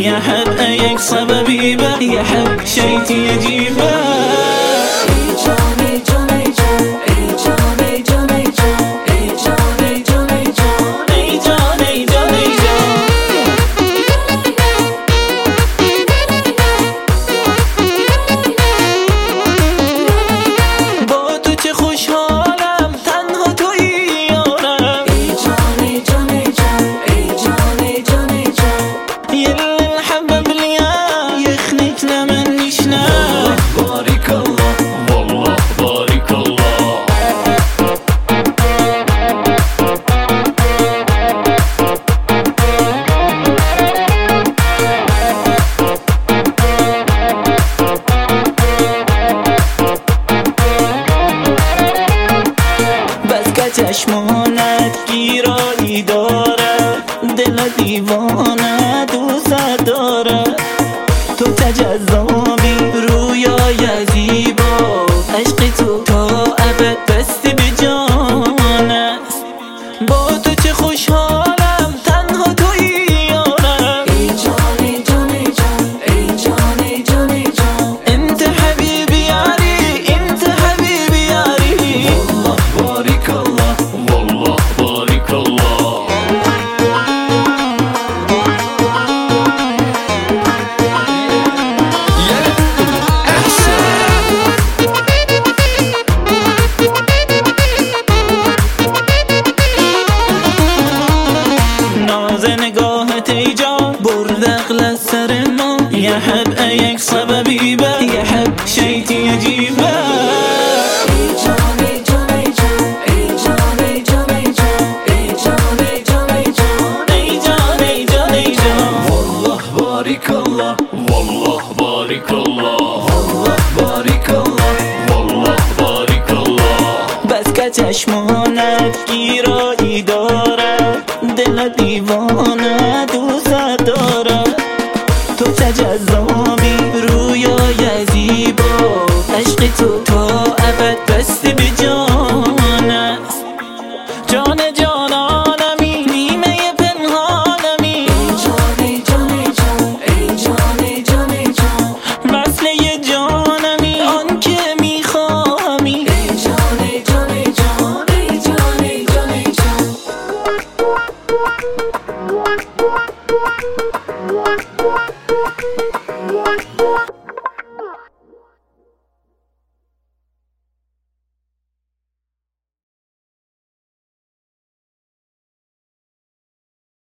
يحب أيك سببي به يحب شيتي يجيبه چشمانت گیرایی داره دل دیوانه دوست داره تو تجذابی رویای زیبا عشق تو تا ابد بستی به جان است با تو چه خوشحالم تنها تویی یارم ای جان ای جان ای جان ای جان ای جان ای جان انت حبیبی یاری انت حبیبی یاری والله بارک الله والله بارك الله ناز نگاهت ای جان برد عقل سر ما يحب أيك سببي به يحب شيتي يجيبه بارك الله والله بارك الله والله بارك الله والله بارك الله بس که چشمانت گیرایی داره دل دیوانه دوست داره تو تجذابی رویای زیبا عشق تو تا ابد بستی به جان است جان جانانمی نیمه پنهانمی What?